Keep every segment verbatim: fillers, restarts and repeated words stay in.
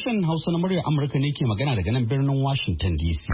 Sashen Hausa na muryar Amurka ne ke magana daga nan birnin Washington D C.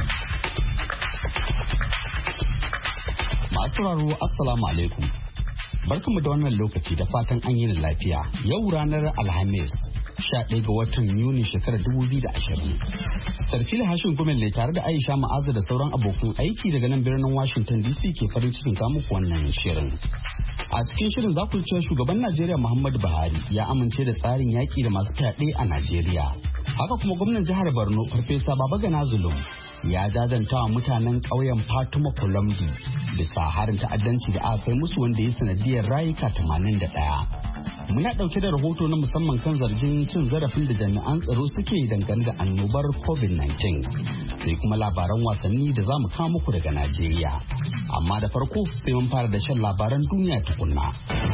Masu sauraro Assalamu alaikum. Barkanmu da wannan lokaci da fatan an yi lafiya. Yau ranar Alhamis, sha ɗaya ga watan Yuni shekarar dubu biyu da ashirin. Sarfila Hashin Gumel ne tare da Aisha Ma'azu da sauran abokan aiki daga nan birnin Washington D C ke farin cikin kamuku wannan shirin. A cikin shirin za ku cewa shugaban Najeriya Muhammadu Buhari ya amince da tsarin yaƙi da masu fyaɗe a Najeriya. Haka kuma gwamnan jihar Borno Farfesa Babagana Zulum ya jajanta wa mutanen ƙauyen Fatima Kolombi bisa harin ta'addanci da aka kai musu wanda ya sanadiyar rayuka tamanin da ɗaya. Muna ɗauke da rahoto na musamman kan zargin cin zarafin da jami'an tsaro suke dangane da annobar covid nineteen. Sai kuma labaran wasanni da za mu kawo muku daga Najeriya. Amma da farko sai mun fara da shan labaran duniya tukunna.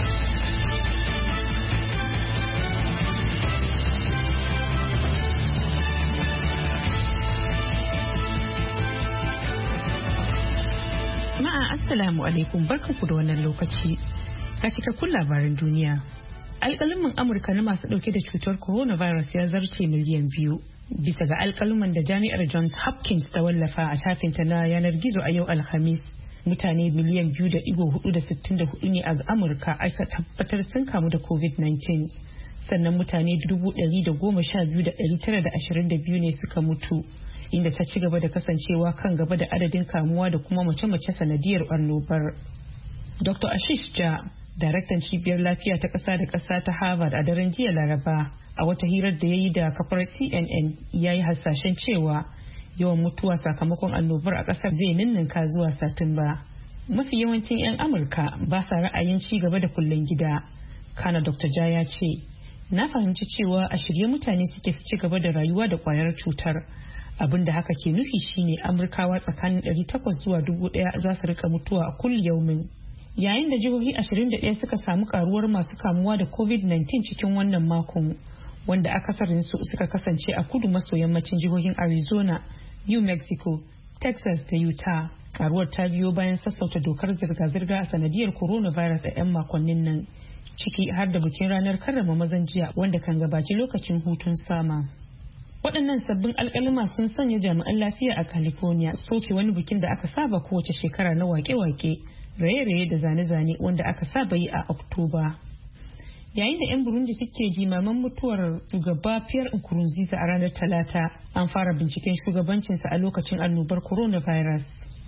Jama'a assalamu alaikum, barkanku da wannan lokaci. Ga cikakkun labaran duniya. Alƙaluman Amurka na masu ɗauke da cutar coronavirus ya zarce miliyan biyu. Bisa ga alƙaluman da jami'ar Johns Hopkins ta wallafa a shafinta na yanar gizo a yau Alhamis, mutane miliyan biyu da ɗigo hudu da sittin da hudu ne a Amurka aka tabbatar sun kamu da covid nineteen. Sannan mutane dubu ɗari da goma sha biyu da ɗari tara da ashirin da biyu ne suka mutu, inda ta ci gaba da kasancewa kan gaba da adadin kamuwa da kuma mace-mace sanadiyar annobar. Doctor Ashish Jha, daraktan cibiyar lafiya ta ƙasa da ƙasa ta Harvard a daren jiya Laraba, a wata hirar da ya yi da kafar C N N ya yi hasashen cewa yawan mutuwa sakamakon annobar a ƙasar zai ninninka zuwa Satumba. Mafi yawancin 'yan Amurka ba sa ra'ayin ci gaba da kullum gida. Kana Doctor Jha ya ce, na fahimci cewa a shirye mutane suke su ci gaba da rayuwa da kwayar cutar. Abin da haka ke nufi shine Amurkawa tsakanin ɗari takwas zuwa dubu ɗaya za su rika mutuwa a kulli yaumin. Yayin da jihohi ashirin da ɗaya suka samu karuwar masu kamuwa da covid nineteen cikin wannan makon, wanda akasarin su suka kasance a kudu maso yammacin jihohin Arizona, New Mexico, Texas da Utah. Karuwar ta biyo bayan sassauta dokar zirga-zirga a sanadiyar coronavirus a 'yan makonnin nan, ciki har da bikin ranar karrama mazan jiya wanda kan gabaci lokacin hutun sama. Waɗannan sabbin alƙaluma sun sanya jami'an lafiya a California soke wani bikin da aka saba kowace shekara na wake-wake, raye-raye da zane-zane wanda aka saba yi a Oktoba. Yayin da 'yan Burundi suke jimaman mutuwar shugaba Pierre Nkurunziza a ranar Talata, an fara binciken shugabancinsa a lokacin annobar coronavirus.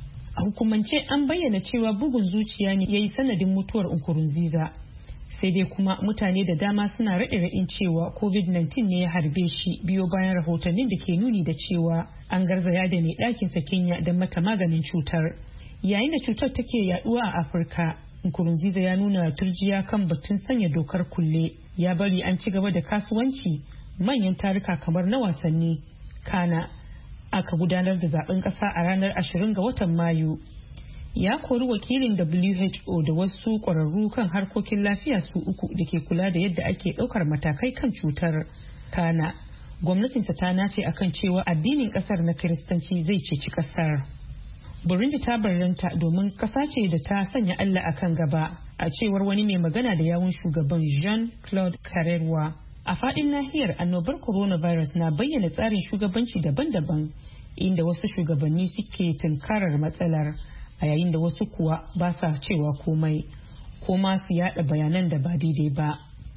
A hukumance an bayyana cewa bugun zuciya ne ya yi sanadin mutuwar Nkurunziza. Sai dai kuma mutane da dama suna raɗe-raɗin cewa covid nineteen ne ya harbe shi biyo bayan rahotannin da ke nuni da cewa an garzaya da mai ɗakinsa Kenya don mata maganin cutar. Yayin da cutar take yaduwa a Afirka, Nkurunziza ya nuna turjiya kan batun sanya dokar kulle, ya bari an ci gaba da kasuwanci, manyan taruka kamar na wasanni. Kana aka gudanar da zaben ƙasa a ranar ashirin ga watan Mayu. Ya kori wakilin W H O da wasu ƙwararru kan harkokin lafiya su uku da ke kula da yadda ake ɗaukar matakai kan cutar. Kana gwamnatinsa ta nace akan cewa addinin ƙasar na Kiristanci zai ceci ƙasar. Burundi ta barranta domin ƙasa ce da ta sanya Allah akan gaba, a cewar wani mai magana da yawun shugaban Jean-Claude Karerwa. A faɗin nahiyar, annobar coronavirus na bayyana tsarin shugabanci daban-daban, inda wasu shugabanni suke tunkarar matsalar, a yayin da wasu kuwa ba sa cewa komai ko ma su yada bayanan da ba daidai ba.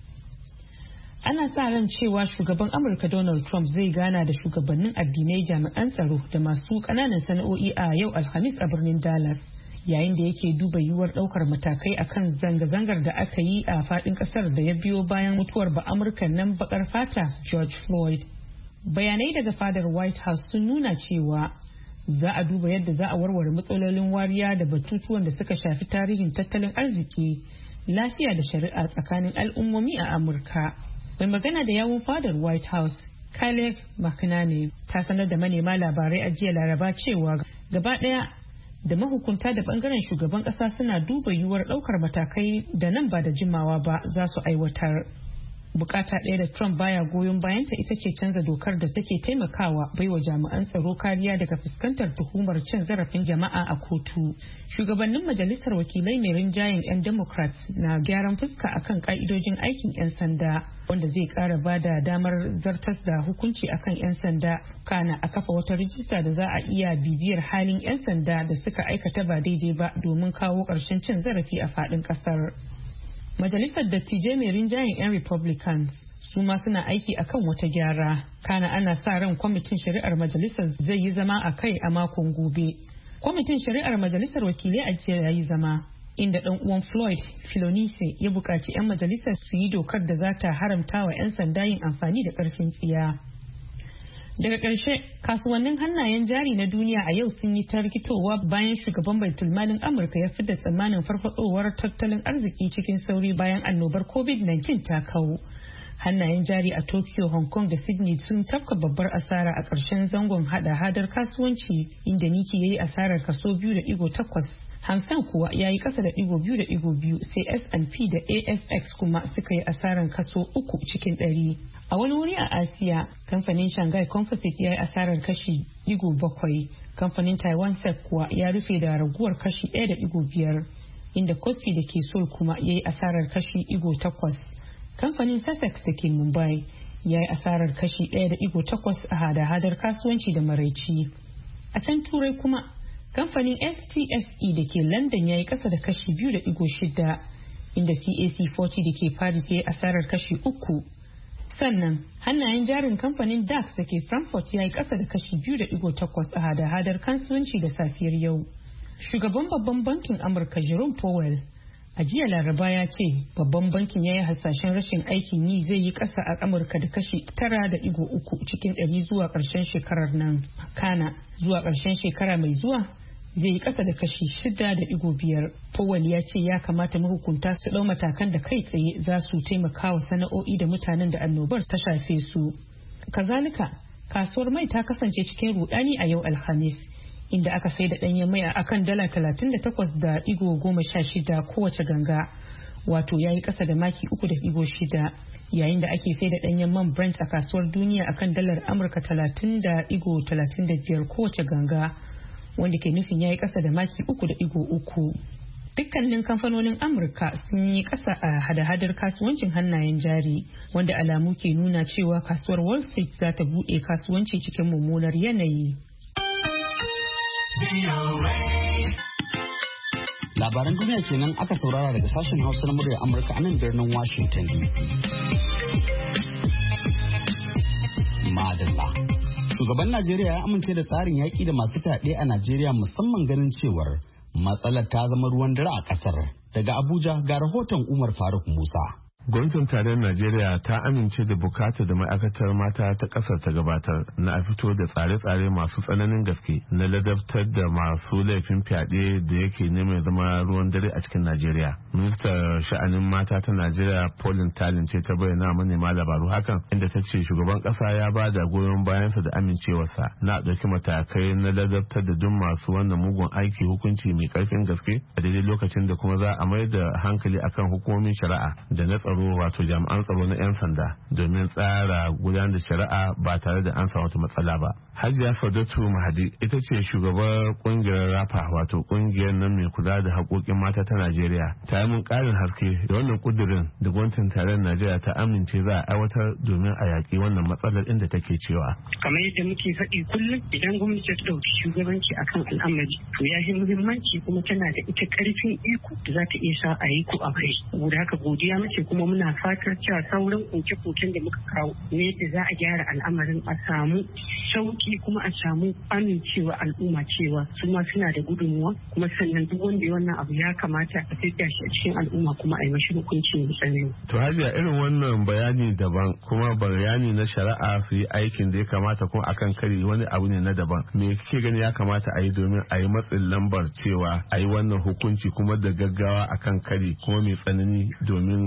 Ana sa ran cewa shugaban Amurka Donald Trump zai gana da shugabannin addinai, jami'an tsaro da masu ƙananan sana'o'i a yau Alhamis a birnin Dallas, yayin da yake duba yiwuwar ɗaukar matakai akan zanga-zangar da aka yi a faɗin ƙasar da ya biyo bayan mutuwar ba Amurka nan baƙar fata George Floyd. Bayanai daga fadar White House sun nuna cewa za a duba yadda za a warware matsalolin wariya da batutuwan da suka shafi tarihin tattalin arziki, lafiya da shari'a tsakanin al'ummomi a Amurka. Mai magana da yawun fadar White House, Kyle McEnany, ta sanar da manema labarai a jiya Laraba cewa gaba ɗaya da mahukunta da bangaren shugaban ƙasa suna duba yiwuwar ɗaukar matakai da nan ba da jimawa ba za su aiwatar. Bukata ɗaya da Trump baya goyon bayanta ita ce canza dokar da take taimakawa baiwa jami'an tsaro kariya daga fuskantar tuhumar cin zarafin jama'a a kotu. Shugabannin majalisar wakilai mai rinjayen 'yan Democrats na gyaran fuska akan ka'idojin aikin 'yan sanda wanda zai kara ba da damar zartas da hukunci akan 'yan sanda, kana a kafa wata rijista da za a iya bibiyar halin 'yan sanda da suka aikata ba daidai ba domin kawo ƙarshen cin zarafi a faɗin ƙasar. Majalisar dattijai mai rinjayen 'yan Republicans su ma suna aiki akan wata gyara. Kana ana sa ran kwamitin shari'ar majalisar zai yi zama a kai a makon gobe. Kwamitin shari'ar majalisar wakilai a jiya ya yi zama, inda ɗan uwan Floyd Filonise ya buƙaci 'yan majalisar su yi dokar da za ta haramta wa 'yan sanda yin amfani da ƙarfin tsiya. Daga ƙarshe, kasuwannin hannayen jari na duniya a yau sun yi ta rikitowa bayan shugaban baitulmalin Amurka ya fidda tsammanin farfadowar tattalin arziki cikin sauri bayan annobar covid nineteen ta kawo. Hannayen jari a Tokyo, Hong Kong da Sydney sun tafka babbar asara a ƙarshen zangon hada-hadar kasuwanci, inda Nikkei ya yi asarar kaso biyu da digo takwas. Hang Seng kuwa ya yi ƙasa da digo biyu da digo biyu, sai S and P da A S X kuma suka yi asarar kaso uku cikin ɗari. A wani wuri a Asiya, kamfanin Shanghai Composite ya yi asarar kashi digo bakwai. Kamfanin Taiwan Sec kuwa ya rufe da raguwar kashi ɗaya da digo biyar, inda Kospi da ke Seoul kuma ya yi asarar kashi digo takwas. Kamfanin Sussex da ke Mumbai ya yi asarar kashi ɗaya da digo takwas a hada-hadar kasuwanci da maraici. A can Turai kuma, kamfanin F T S E da ke London ya yi ƙasa da kashi biyu da digo shida, inda C A C forty da ke Paris ya yi asarar kashi uku. Sannan hannayen jarin kamfanin D A X da ke Frankfurt ya yi ƙasa da kashi biyu da digo takwas a hada-hadar kasuwanci da safiyar yau. Shugaban babban bankin Amurka Jerome Powell a jiya Laraba ya ce babban bankin ya yi hasashen rashin aikin yi zai yi ƙasa a Amurka da kashi tara da digo uku cikin ɗari zuwa ƙarshen shekarar nan. Kana zuwa ƙarshen shekara mai zuwa zai yi ƙasa da kashi shida da digo biyar. Powell ya ce ya kamata mahukunta su ɗau matakan da kai tsaye za su taimaka wa sana'o'i da mutanen da annobar ta shafe su. Kazalika, kasuwar mai ta kasance cikin rudani a yau Alhamis, inda aka sai da ɗanyen mai a kan dala talatin da takwas da digo goma sha shida kowace ganga, wato ya yi ƙasa da maki uku da digo shida, yayin da ake sai da ɗanyen man Brent a kasuwar duniya akan dalar Amurka talatin da digo talatin da biyar kowace ganga, wanda ke nufin ya yi ƙasa da maki uku da digo uku. Dukkanin kamfanonin Amurka sun yi ƙasa a hada-hadar kasuwancin hannayen jari, wanda alamu ke nuna cewa kasuwar Wall Street za ta buɗe kasuwanci cikin mummunar yanayi. Labaran duniya kenan aka saurara daga sashen Hausa na muryar Amurka a nan birnin Washington D C. Madalla. Shugaban Najeriya ya amince da tsarin yaƙi da masu fyaɗe a Najeriya, musamman ganin cewar matsalar ta zama ruwan dare a ƙasar. Daga Abuja ga rahoton Umar Faruk Musa. Gwamnatin tarayyar Najeriya ta amince da bukatar da ma'aikatar mata ta kasar ta gabatar na a fito da tsare-tsare masu tsananin gaske na ladabtar da masu laifin fyaɗe da yake neman zama ruwan dare a cikin Najeriya. Ministar sha'anin mata ta Najeriya Pauline Talin ce ta bayyana manema labaru hakan, inda ta ce shugaban ƙasa ya ba da goyon bayansa da amincewarsa na ɗauki matakai na ladabtar da duk masu wannan mugun aiki hukunci mai ƙarfin gaske a daidai lokacin da kuma za a mai da hankali akan hukumomin shari'a da na tsaro, wato jami'an tsaro na 'yan sanda, domin tsara gudanar da shari'a ba tare da an samu wata matsala ba. Hajiya Saudatu Mahadi ita ce shugabar kungiyar rafa, wato kungiyar nan mai kula da haƙoƙin mata ta Najeriya. Ta yi mun ƙarin haske da wannan kudirin da gwamnatin tarayyar Najeriya ta amince za a aiwatar domin a yaƙi wannan matsalar, inda take cewa. Kamar yadda muke faɗi kullum, idan gwamnati ta ɗauki shugabanci akan al'amari to ya yi muhimmanci, kuma tana da ita ƙarfin iko da za ta iya sa a yi ko a kai. Saboda haka godiya mace, kuma muna fatar cewa sauran koke-koken da muka kawo ne yadda za a gyara al'amarin, a samu sauki kuma a samu amincewa al'umma cewa su ma suna da gudunmuwa, kuma sannan duk wanda wannan abu ya kamata a tafiya shi a cikin al'umma kuma a yi mashi hukunci mai tsanani. To Hajiya, irin wannan bayani daban kuma bayani na shari'a su yi aikin da ya kamata kuma akan kari wani abu ne na daban. Me kike gani ya kamata a yi domin a yi matsin lambar cewa a yi wannan hukunci kuma da gaggawa akan kari kuma mai tsanani domin a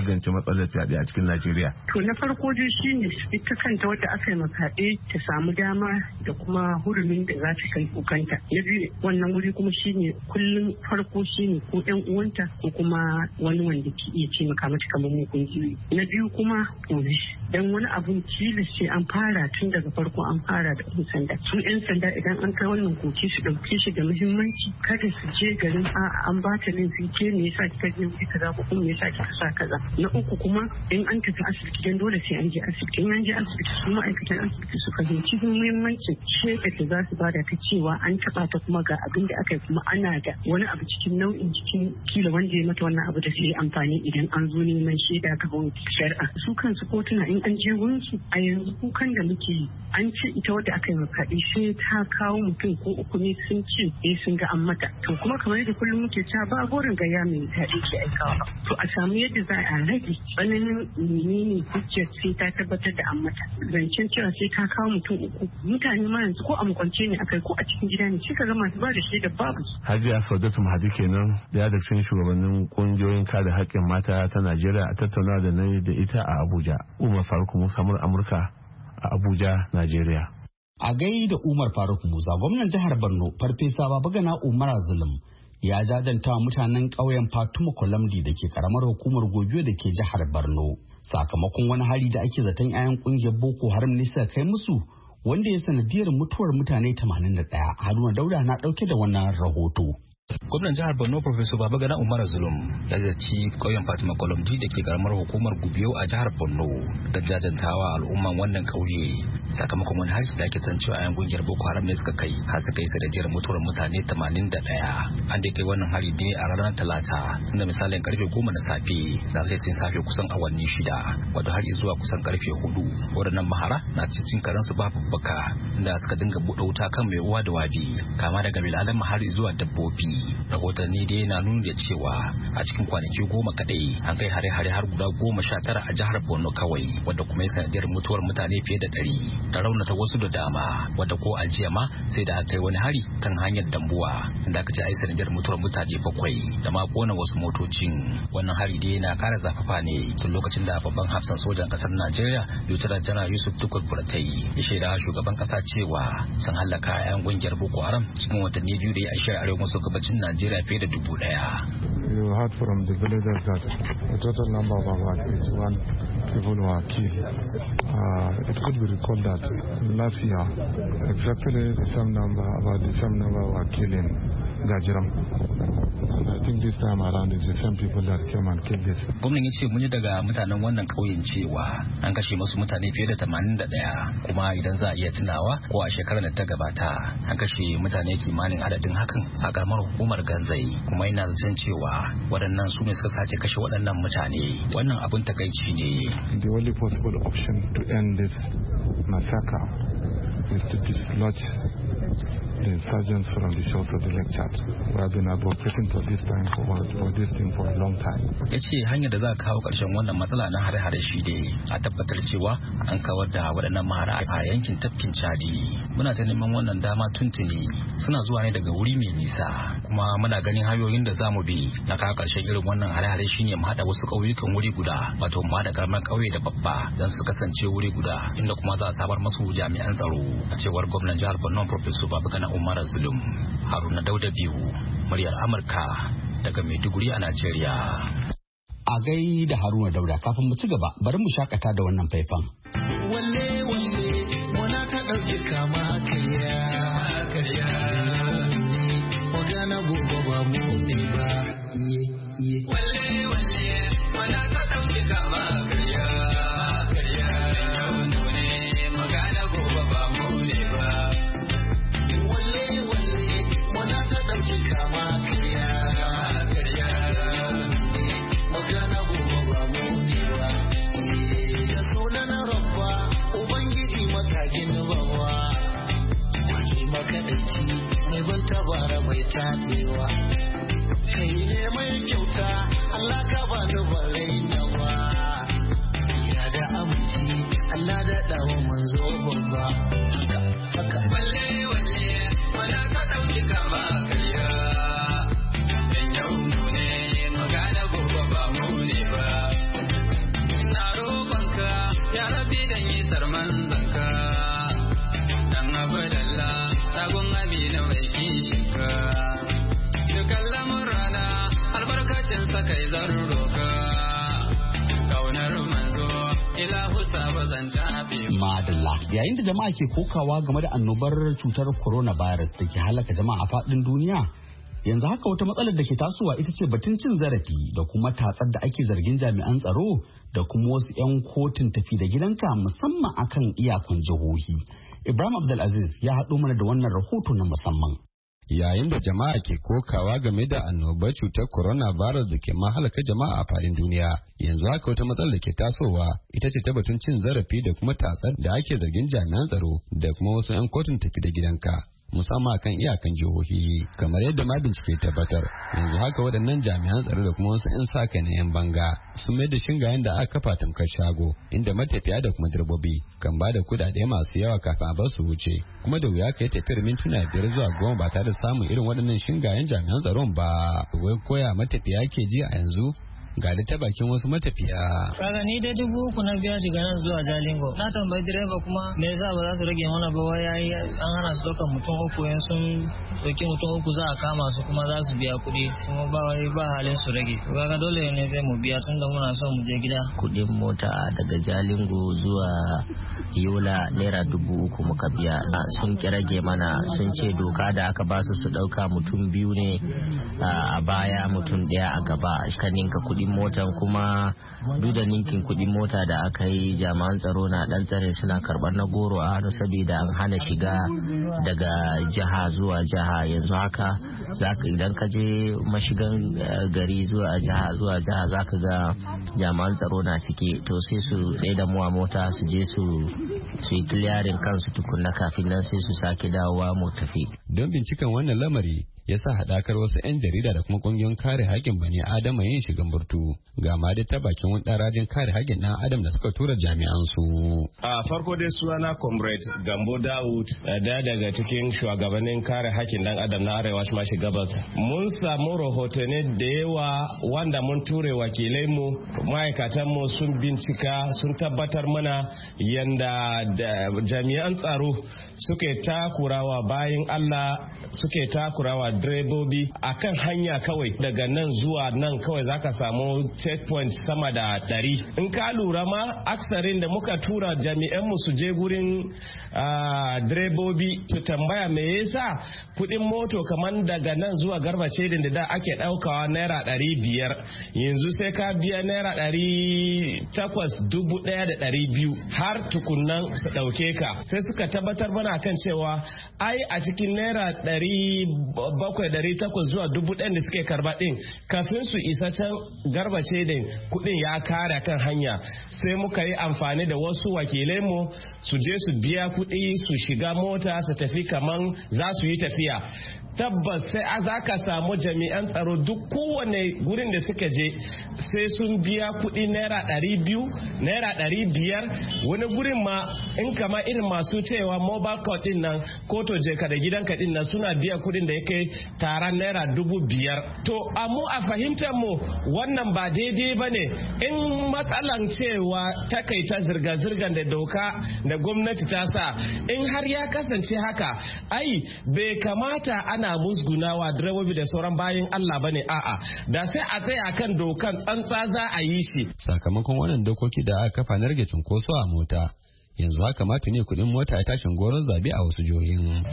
magance matsalar fyaɗe a cikin Najeriya? To na farko dai shine ita kanta wadda aka yi fyaɗe ta samu dama da kuma hurumin da za ta kai kukanta. Na biyu wannan wuri kuma shine kullum farko shine ko ƴan uwanta ko kuma wani wanda ke iya taimaka mata kamar mu kungiyoyi. Na biyu kuma police dan wani abun tilas sai an fara tun daga farko an fara da ƴan sanda. Su ƴan sanda idan an kai wannan koki su ɗauke shi da muhimmanci kada su je garin a an ba ta laifi ke me yasa kika je wuri kaza ko kuma me yasa kika sa kaza. Na uku kuma in an tafi asibiti dan dole sai an je asibiti in an je asibiti su ma'aikatan asibiti su fahimci muhimmancin shaida da za su bada ta cewa an taɓa ta kuma ga abin da aka yi kuma ana da wani abu cikin nau'in cikin kila wanda ya mata wannan abu da su yi amfani idan an zo neman shaida gaban shari'a. Su kansu kotuna in an je wurin su a yanzu kukan da muke yi an ce ita wadda aka yi faɗi sai ta kawo mutum ko uku ne sun ce eh sun ga an mata. To kuma kamar yadda kullum muke cewa ba gorin gaya mai daɗi ke aikawa ba. To a samu yadda za a rage tsananin menene hujjar sai ta tabbatar da an mata. Zancen cewa sai ta kawo mutum uku mutane ma yanzu ko a makwance ne akai ko a cikin gida ne shi ka ga masu ba da shaida babu. Hajiya Saudatu Mahadi kenan daya da cikin shugabannin kungiyoyin kare haƙƙin mata ta Najeriya a tattauna da na da ita a Abuja. Umar Faruk Musa Amurka a Abuja, Najeriya. A gai da Umar Faruk Musa, gwamnan jihar Borno Farfesa Babagana Umar Zulum ya jajanta mutanen ƙauyen Fatuma Kolamdi da ke karamar hukumar Gobiyo da ke jihar Borno sakamakon wani hari da ake zaton 'ya'yan ƙungiyar Boko Haram ne suka kai musu wanda ya sanadiyar mutuwar mutane tamanin da ɗaya. Haruna Dauda na ɗauke da wannan rahoto. Gwamnan jihar Borno Professor Babagana Umar Zulum ya ziyarci ƙauyen Fatima Kolomji da ke karamar hukumar Gubiyo a jihar Borno da jajantawa al'umman wannan ƙauye sakamakon wani hari da ake san cewa ayan gungiyar Boko Haram ne suka kai har suka yi sanadiyar mutuwar mutane tamanin da ɗaya. An da kai wannan hari ne a ranar Talata tun da misalin karfe goma na safe da sai sun safe kusan awanni shida wato har zuwa kusan karfe hudu. Waɗannan mahara na cikin karansu babu baka da suka dinga buɗe wuta kan mai uwa da wadi kama daga bil'adam har zuwa dabbobi. Rahotanni dai na nuna da cewa a cikin kwanaki goma kadai an kai hare-hare har guda goma sha tara a jihar Borno kawai wadda kuma ya sanadiyar mutuwar mutane fiye da ɗari da raunata wasu da dama wadda ko a jiya ma sai da aka kai wani hari kan hanyar Dambuwa inda aka ce ai sanadiyar mutuwar mutane bakwai da ma kona wasu motocin. Wannan hari dai na kara zafafa ne tun lokacin da babban hafsan sojan kasar Najeriya Lieutenant General Yusuf Tukur Buratai ya shaida shugaban kasa cewa sun halaka 'yan gungiyar Boko Haram cikin watanni biyu da ya ashir arewa maso gabacin Najeriya fiye da dubu daya. You heard from the villagers that the total number of about eighty-one people were killed. Uh, it could be recalled that last year, exactly the same number, about the same number were killed in Gajiram. And I think this time around it's the same people that came and killed this. Gwamnan ya ce mun yi daga mutanen wannan ƙauyen cewa an kashe musu mutane fiye da tamanin da ɗaya kuma idan za a iya tunawa ko a shekarar da ta gabata an kashe mutane kimanin adadin hakan a karamar hukumar Ganzai kuma ina zaton cewa waɗannan su ne suka sace kashe waɗannan mutane. Wannan abin takaici ne. The only possible option to end this massacre is to dislodge the insurgents from the shores of the Lake Chad. We have been advocating for this time for, for this thing for a long time. Ya ce hanyar da za a kawo ƙarshen wannan matsala na hare-hare shi ne a tabbatar cewa an kawar da waɗannan mahara a yankin tafkin Chadi. Muna ta neman wannan dama tuntuni suna zuwa ne daga wuri mai nisa kuma muna ganin hanyoyin da za mu bi na kawo ƙarshen irin wannan hare-hare shi ne mu haɗa wasu ƙauyukan wuri guda wato mu haɗa karamar ƙauye da babba don su kasance wuri guda inda kuma za a samar masu jami'an tsaro a cewar gwamnan jihar Borno Professor Babagana Umar Zulum. Haruna Dauda biyu muryar Amurka daga Maiduguri a Najeriya. A gai da Haruna Dauda kafin mu ci gaba bari mu shakata da wannan faifan. Walle walle wana ta dauke kama kariya kariya magana gobe ba mu ne ba iye walle walle wana ta dauke kama kariya kariya ne magana gobe ba mu ne ba walle walle wana ta dauke kama kariya kariya magana gobe ba mu ne ba da sunan rabba ubangiji matagin bawa wani makadaici mai ban tabara mai tabewa kai ne mai kyauta Allah ka ba ni barai nawa ya da aminci Allah da dawo manzo babba haka walle walle wala ka dauki kama kariya dan yau ne magana gobe ba mu ne ba kai zan roka kaunar manzo ilahu sabazan tafi. Madalla yayin da jama'a ke kokawa game da annobar cutar coronavirus da ke halaka jama'a a faɗin duniya, yanzu haka wata matsalar da ke tasowa ita ce batun cin zarafi da kuma tatsar da ake zargin jami'an tsaro da kuma wasu 'yan kotun tafi da gidanka musamman akan iyakun jihohi. Ibrahim Abdulaziz ya haɗo mana da wannan rahoto na musamman. Yayin da jama'a ke kokawa game da annobar cutar coronavirus da ke mahalaka jama'a a faɗin duniya, yanzu haka wata matsalar da ke tasowa ita ce ta batun cin zarafi da kuma tatsar da ake zargin jami'an tsaro da kuma wasu 'yan kotun tafi da gidanka. Musamman kan iyakan jihohi kamar yadda ma bincike tabbatar yanzu haka waɗannan jami'an tsaro da kuma wasu 'yan sa kai na 'yan banga sun mai da shingayen da aka kafa tamkar shago inda matafiya da kuma direbobi kan ba da kudade masu yawa kafin a bar su wuce kuma da wuya ka yi tafiyar mintuna biyar zuwa goma ba tare da samun irin waɗannan shingayen jami'an tsaron ba. Wai koya matafiya ke ji a yanzu ga da ta bakin wasu matafiya. Kaga ni dai dubu uku na biya daga nan zuwa Jalingo. Na tambayi direba kuma me yasa ba za su rage mana ba, wai yayi an hana su ɗaukar mutum uku, yan sun ɗauki mutum uku za a kama su kuma za su biya kuɗi kuma ba wai ba halin su rage. Kaga dole ne sai mu biya tunda muna son mu je gida. Kuɗin mota daga Jalingo zuwa Yola naira dubu uku muka biya. Sun ki rage mana, sun ce doka da aka ba su su ɗauka mutum biyu ne a baya mutum ɗaya a gaba ka ninka kuɗi motan, kuma duk da ninkin kuɗin mota da aka yi jami'an tsaro na ɗan tsare suna karɓar na goro a hannu saboda an hana shiga daga jiha zuwa jiha. Yanzu haka idan ka je mashigan gari zuwa jiha zuwa jiha za ka ga jami'an tsaro na cike, to sai su tsaye da mu a mota su je su su yi clearing kansu tukunna kafin nan sai su sake dawowa mu tafi. Don binciken wannan lamari ya sa haɗakar wasu 'yan jarida da kuma ƙungiyoyin kare haƙƙin bani adama yin shigan burtu ga ma dai ta bakin wani ɗarajin kare haƙƙin ɗan adam da suka tura jami'an su. A farko dai sunana Comrade Gambo Dawud, da daga cikin shugabannin kare haƙƙin ɗan adam na arewa mashi gabas. Mun samu rahotanni da yawa wanda mun ture wakilai mu ma'aikatan mu sun bincika sun tabbatar mana yanda jami'an tsaro suke takurawa bayan Allah, suke takurawa direbobi a kan hanya kawai daga nan zuwa nan kawai zaka samu checkpoint sama da ɗari. In ka lura ma aksarin da muka tura jami'an mu su je gurin direbobi su tambaya me yasa kuɗin moto kamar daga nan zuwa Garba Cedin da da ake ɗaukawa naira ɗari biyar yanzu sai ka biya naira ɗari takwas dubu ɗaya da ɗari biyu har tukunnan su ɗauke ka. Sai suka tabbatar mana kan cewa ai a cikin naira ɗari bakwai dari takwas zuwa dubu ɗaya da suke karba ɗin kafin su isa can garbace da kuɗin ya kare kan hanya. Sai muka yi amfani da wasu wakilai mu su je su biya kuɗi su shiga mota su tafi kaman za su yi tafiya. Tabbas sai a za ka samu jami'an tsaro duk kowane gurin da suka je sai sun biya kuɗi naira ɗari biyu naira ɗari biyar wani gurin ma in kama irin masu cewa mobile court din nan ko to je ka da gidanka din nan suna biya kuɗin da ya kai taron naira dubu biyar. To amma a fahimtar mu wannan ba daidai ba ne. In matsalan cewa takaita zirga-zirgar da doka da gwamnati ta sa in har ya kasance haka ai bai kamata ana ana musgunawa direbobi da sauran bayan Allah bane, a'a da sai a tsaya kan dokan tsantsa za a yi shi. Sakamakon wannan dokoki da aka kafa na rage cunkoso a mota yanzu haka ma tuni kuɗin mota ya tashin goron zabe a wasu jihohin.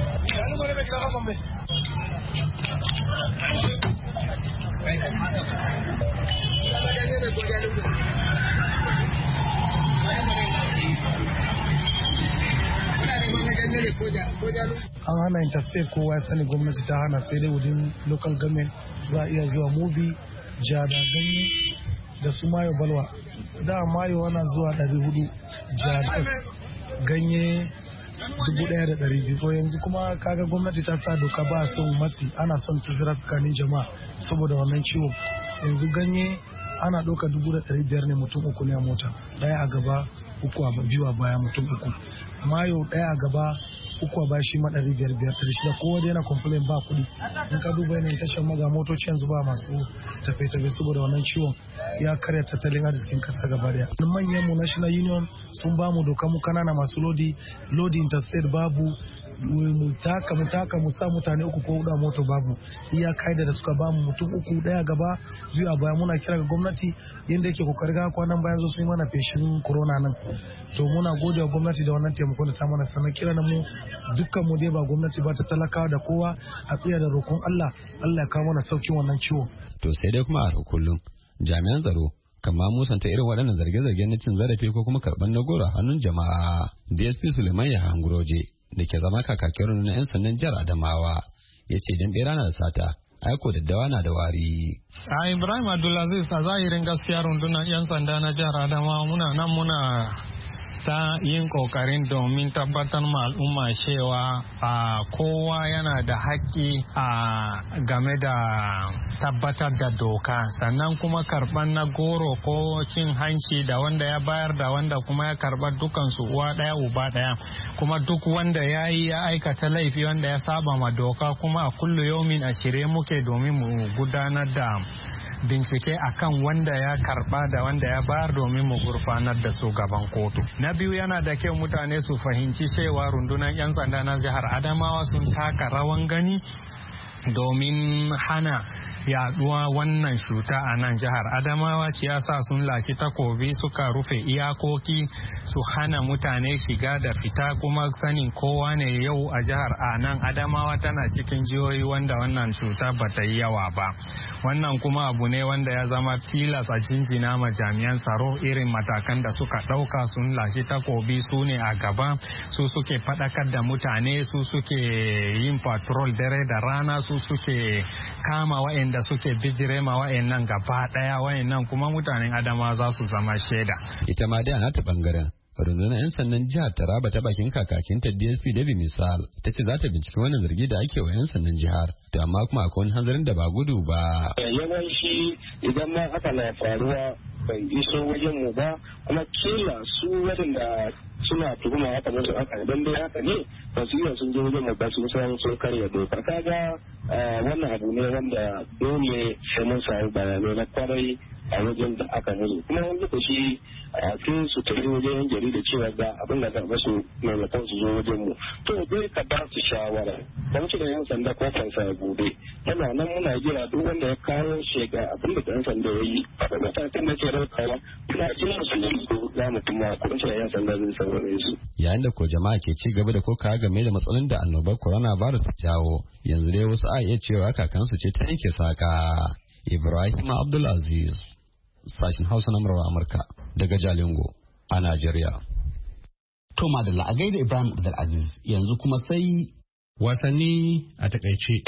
An hana interstate, kowa ya sani gwamnati ta hana, sai dai wajen local government za a iya zuwa Mubi, Jada, Ganye da su Mayo Balwa. Da Mayo ana zuwa ɗari hudu, Jada Ganye dubu ɗaya da ɗari biyu. Yanzu kuma kaga gwamnati ta sa doka ba son matsi, ana son tazara tsakanin jama'a saboda wannan ciwon. Yanzu Ganye ana ɗauka dubu da ɗari biyar ne mutum uku ne a mota, ɗaya a gaba uku a biyu a baya mutum uku. Mayo ɗaya a gaba uku a baya shi ma ɗari biyar biyar ɗari shida, kowa dai yana complain ba kuɗi. In ka duba yanayin tashar maga motoci yanzu ba masu tafe-tafe saboda wannan ciwon ya karya tattalin arzikin kasa gaba daya. Manyan mu National Union sun ba mu doka mu kanana masu lodi lodi interstate babu mu taka mu taka mu sa mutane uku ko hudu a moto babu. Iya kaida da suka bamu mutum uku daya gaba biyu a baya. Muna kira ga gwamnati yadda yake kokari ga kwanan bayan zo su yi mana feshin corona nan. To muna gode wa gwamnati da wannan taimako da ta mana, sannan kira na mu dukkan mu dai ba gwamnati ba ta talakawa da kowa a tsaya da roƙon Allah Allah ya kawo mana saukin wannan ciwo. To sai dai kuma a kullum jami'an tsaro kama musanta irin waɗannan zarge-zarge na cin zarafi ko kuma karɓar na goro a hannun jama'a. D S P Suleiman Yahanguroje da ke zama kakakin na 'yan sandan jihar Adamawa ya ce dan bera na da sata aiko daddawa na da wari. A Ibrahim Abdulaziz a zahirin gaskiya rundunar 'yan sanda na jihar Adamawa muna nan muna ta yin kokarin domin tabbatar ma al'umma cewa a kowa yana da haƙƙi a game da tabbatar da doka, sannan kuma karɓar na goro ko cin hanci da wanda ya bayar da wanda kuma ya karɓar dukansu uwa ɗaya uba ɗaya, kuma duk wanda ya yi ya aikata laifi wanda ya saba ma doka kuma a kullu yomin a shirye muke domin mu gudanar da bincike akan wanda ya karba da wanda ya bayar domin mu gurfanar da su gaban kotu. Na biyu, yana da kyau mutane su fahimci cewa rundunar 'yan sanda na jihar Adamawa sun taka rawan gani domin hana yaduwa wannan cuta a nan jihar Adamawa. Siyasa sun lashe takobi suka rufe iyakoki su hana mutane shiga da fita, kuma sanin kowa ne yau a jihar a nan Adamawa tana cikin jihohi wanda wannan cuta ba ta yi yawa ba. Wannan kuma abu ne wanda ya zama tilas a jinjina ma jami'an tsaro, irin matakan da suka ɗauka. Sun lashe takobi, su ne a gaba, su suke faɗakar da mutane, su suke yin patrol dare da rana, su suke kama wa'in da suke bijire ma wa'annan gaba daya, wa'annan kuma mutanen Adama za su zama shaida. Ita ma dai a nata bangaren rundunar 'yan sandan jihar Taraba ta bakin kakakinta D S P David Misal ta ce za ta binciki wannan zargi da ake wa 'yan sandan jihar, to amma kuma akwai wani hanzarin da ba gudu ba. Yawanci idan ma haka na faruwa bai iso wajen mu ba, kuma kila su waɗanda suna tuhuma haka musu haka idan dai haka ne ba su iya sun je wajen mu ba su san sun karya doka. Kaga wannan abu ne wanda dole sai mun samu bayanai na kwarai a wajen da aka nuna, kuma wani lokaci a cikin su tafi wajen yan jarida cewa ga abin da za su maimakon su zo wajen mu. To dai ka ba su shawara, don su da yan sanda ko fansa ya bude yana nan muna jira duk wanda ya kawo shega abin da yan sanda ya yi a matakin da ke raukawa na jira su yi ko za mu kuma kuma shi yan sanda zai saurare su. Yayin da ko jama'a ke ci gaba da kokawa game da matsalolin da annobar coronavirus ta jawo, yanzu dai wasu a iya cewa kakansu ce ta yanke saka. Ibrahim Abdulaziz, sashen Hausa na murar Amurka daga Jalingo a Najeriya. To madalla a gaida Ibrahim Abdulaziz, yanzu kuma sai wasanni a takaice.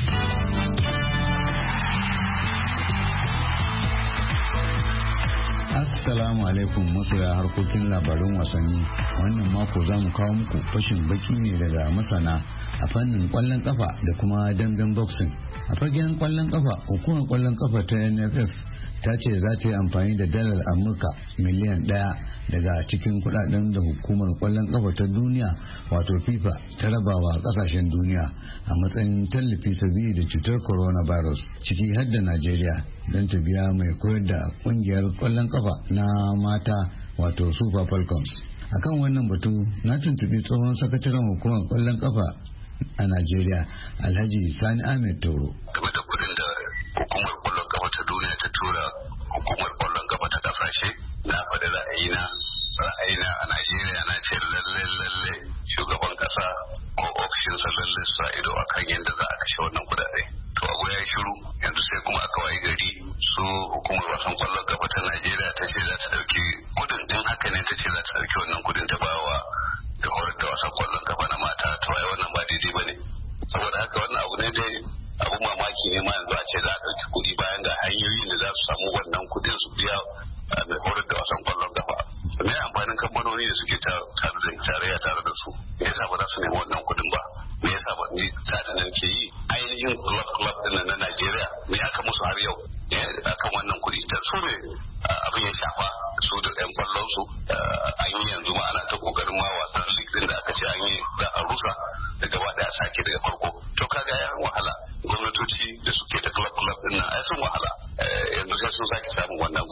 Assalamu alaikum masoya harkokin labarun wasanni. Wannan mako za mu kawo muku fashin baki ne daga masana a fannin kwallon kafa da kuma damben boxing. A fagen kwallon kafa, hukumar kwallon kafa ta N F F ta ce za ta yi amfani da dalar Amurka miliyan ɗaya daga cikin kudaden da hukumar kwallon kafa ta duniya wato FIFA ta rabawa kasashen duniya a matsayin tallafi sabili da cutar coronavirus, ciki har da Najeriya, don ta biya mai koyar da kungiyar kwallon kafa na mata wato Super Falcons. Akan wannan batu na tuntubi tsohon sakataren hukumar kwallon kafa a Najeriya, Alhaji Sani Ahmed Toro. Game da kudin da hukumar kwallon kafa ta duniya ta tura hukumar kwallon kafa ta kasashe, na faɗi ra'ayina ra'ayina a Najeriya na ce lalle lalle shugaban kasa ko ofishinsa lalle sa ido akan yadda za a kashe wannan kudade. To abu ya yi shiru, yanzu sai kuma aka wayi gari su hukumar wasan kwallon kafa ta Najeriya ta ce za ta dauki kudin, din haka ne ta ce za ta dauki wannan kudin ta bawa da horar da wasan kwallon kafa na mata. To ai wannan ba daidai ba ne, saboda haka wannan abu ne dai abun mamaki ne ma yanzu a ce za a dauki kudi bayan ga hanyoyin da za su samu wannan kudin su biya mai horar da wasan kwallon kafa. Me amfanin kamfanoni da suke tarayya tare da su, me yasa ba za su nemi wannan kudin ba? Me yasa ba ni tsarin nan ke yi ainihin club club din na Najeriya me aka musu har yau akan wannan kudi? Ta su ne abin ya shafa su da yan kwallon su. An yi yanzu ma ana ta kokarin ma wasan league din da aka ce an yi za a rusa da gaba daya sake daga farko. To kaga ya wahala, gwamnatoci da suke da club club din nan ai sun wahala, yanzu sai sun sake samun wannan kudi.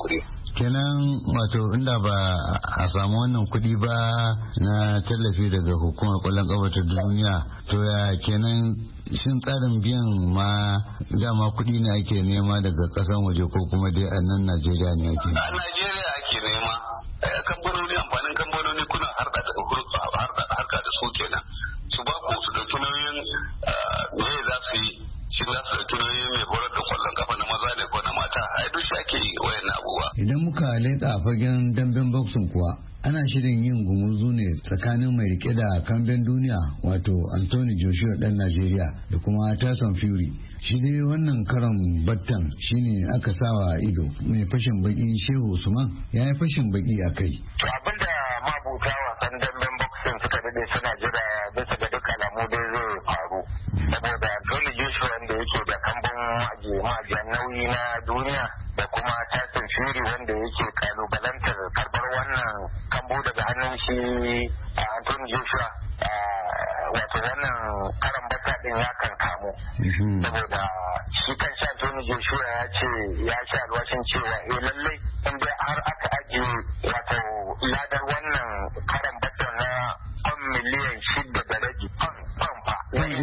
kenan wato inda ba a samu wannan kuɗi ba na tallafi daga hukumar kwallon kafa ta duniya to ya kenan shin tsarin biyan ma dama kuɗi ne ake nema daga ƙasan waje ko kuma dai a nan Najeriya ne ake? A Najeriya ake nema. Kamfanoni amfanin kamfanoni kuna harka da su kenan. Su ba ku su ɗauki nauyin me za su yi. Shi za su ɗauki nauyin mai horar da kwallon kafa na maza ne ko na mata. Ai duk shi ake yi wayan abubuwa. Idan muka leƙa fagen damben boxing kuwa ana shirin yin gumurzu ne tsakanin mai rike da kamben duniya wato Anthony Joshua dan Najeriya da kuma Tyson Fury. Shi dai wannan karon battan shine aka sawa ido. Mai fashin baki Shehu Usman ya yi fashin baki a kai. Abinda mabuta wasan damben boxing suka dade suna jira bisa ga duk alamu dai zai faru. Saboda Anthony Joshua wanda yake da kambun ma'ajiyar nauyi na duniya da kuma Tyson Fury wanda yake kalubalantar karbar wannan kambo daga hannun shi a Anthony Joshua wato wannan karan bata din ya kan kamu saboda shi kan shi Anthony Joshua ya ce ya sha alwashin cewa eh lallai in dai har aka ajiye wato ladar wannan karan bata na kan miliyan shida da rabi fan fa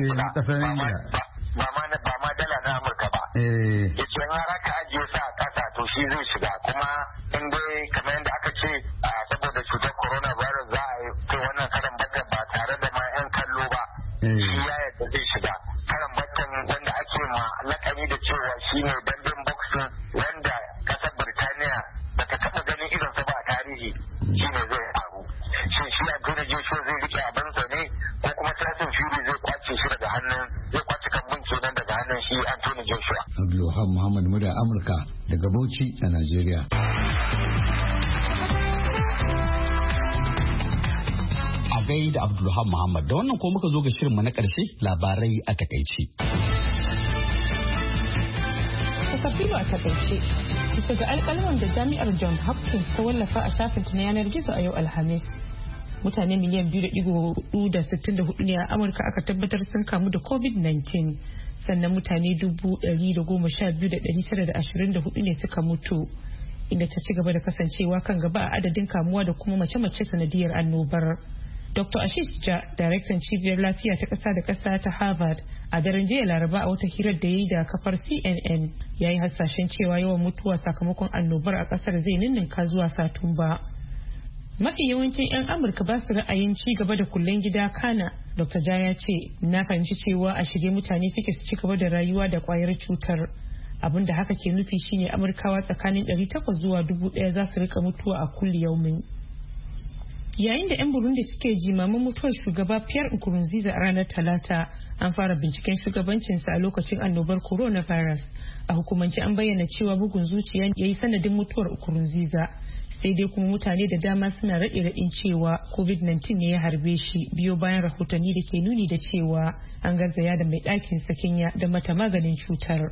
ba ma ba ma dala na Amurka ba yace in har aka ajiye sa a kasa to shi zai shiga kuma in dai kamar yadda aka ce saboda cutar coronavirus za a yi to wannan karan bata ba tare da ma yan kallo ba shi ya yadda zai shiga karan batan wanda ake ma lakani da cewa shi ne damben boxing wanda kasar Birtaniya ba ta taɓa ganin irinsa ba a tarihi shi ne zai faru shin shi Anthony Joshua zai rike abinsa ne ko kuma Tyson Fury zai kwace shi daga hannun zai kwace kambun kenan daga hannun shi Anthony Joshua. Abdulwahab Muhammad Muda Amurka daga Bauchi a Najeriya. gai da Abdulwahab Muhammad da wannan ko muka zo ga shirinmu na ƙarshe labarai a takaice. Kasafilo a takaice, bisa ga alƙalman da jami'ar John Hopkins ta wallafa a shafinta na yanar gizo a yau Alhamis. Mutane miliyan biyu da ɗigo hudu da sittin da hudu ne a Amurka aka tabbatar sun kamu da covid nineteen, sannan mutane dubu ɗari da goma sha biyu da ɗari tara da ashirin da hudu ne suka mutu, inda ta ci gaba da kasancewa kan gaba a adadin kamuwa da kuma mace-mace sanadiyar annobar. Doctor Ashish Jha, daraktan cibiyar lafiya ta ƙasa da ƙasa ta Harvard, a daren jiya Laraba a wata hirar da ya yi da kafar C N N, ya yi hasashen cewa yawan mutuwa sakamakon annobar a ƙasar zai ninninka zuwa Satumba. Mafi yawancin 'yan Amurka ba su ra'ayin ci gaba da kullen gida kana, Doctor Jha ya ce, na fahimci cewa a shirye mutane suke su ci gaba da rayuwa da kwayar cutar. Abin da haka ke nufi shine Amurkawa tsakanin ɗari takwas zuwa dubu ɗaya za su rika mutuwa a kulli yaumin. Yayin da 'yan Burundi suke jimamin mutuwar shugaba Pierre Nkurunziza a ranar Talata, an fara binciken shugabancinsa a lokacin annobar coronavirus. A hukumance an bayyana cewa bugun zuciya ya yi sanadin mutuwar Nkurunziza. Sai dai kuma mutane da dama suna raɗe raɗin cewa covid nineteen ne ya harbe shi, biyo bayan rahotanni da ke nuni da cewa an garzaya da mai ɗakin sakinya da mata maganin cutar.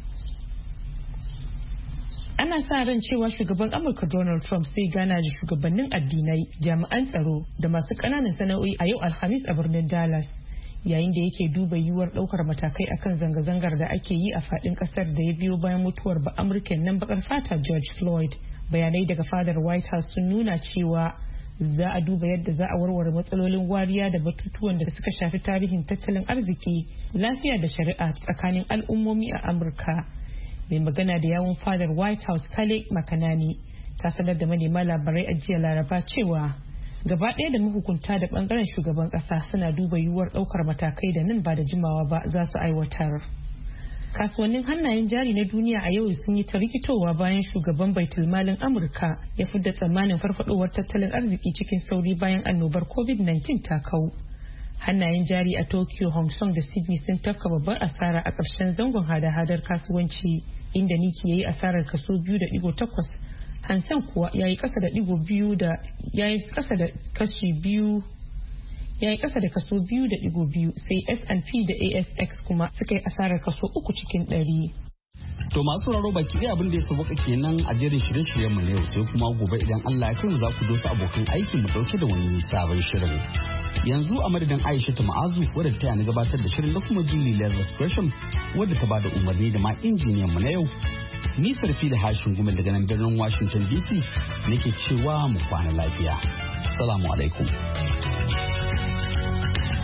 Ana sa ran cewa shugaban Amurka Donald Trump zai gana da shugabannin addinai, jami'an tsaro da masu ƙananan sana'o'i a yau Alhamis a birnin Dallas, yayin da yake duba yiwuwar ɗaukar matakai akan zanga-zangar da ake yi a faɗin ƙasar da ya biyo bayan mutuwar ba Amurken nan bakar fata George Floyd. Bayanai daga fadar White House sun nuna cewa za a duba yadda za a warware matsalolin wariya da batutuwan da suka shafi tarihin tattalin arziki, lafiya da shari'a tsakanin al'ummomi a Amurka. Mai magana da yawun fadar White House Kale Makanani ta sanar da manema labarai a jiya Laraba cewa gaba ɗaya da mahukunta da bangaren shugaban ƙasa suna duba yiwuwar ɗaukar matakai da nan ba da jimawa ba za su aiwatar. Kasuwannin hannayen jari na duniya a yau sun yi ta rikitowa bayan shugaban baitulmalin Amurka ya fidda tsammanin farfadowar tattalin arziki cikin sauri bayan annobar covid nineteen ta kau. Hannayen jari a Tokyo, Hong Kong da Sydney sun tafka babbar asara a ƙarshen zangon hada-hadar kasuwanci, inda Nikkei ya yi asarar kaso biyu da digo takwas, Hansen kuwa ya yi ƙasa da digo biyu da ya yi ƙasa da kashi biyu ya yi ƙasa da kaso biyu da digo biyu, sai S and P da A S X kuma suka yi asarar kaso uku cikin ɗari. To masu sauraro baki ɗaya abin da ya sauka kenan a jerin shirye-shiryen mu na yau, sai kuma gobe idan Allah ya kai mu za ku dosa abokan aiki mu dauke da wani sabon shirin. Yanzu a madadin Aisha ta Ma'azu wadda ta yana gabatar da shirin da kuma Julie Lazarus Gresham wadda ta bada umarni da ma injiniyan mu na yau. Nisar fili hashin gumel daga nan birnin Washington D C nake cewa mu kwana lafiya. Assalamu alaikum.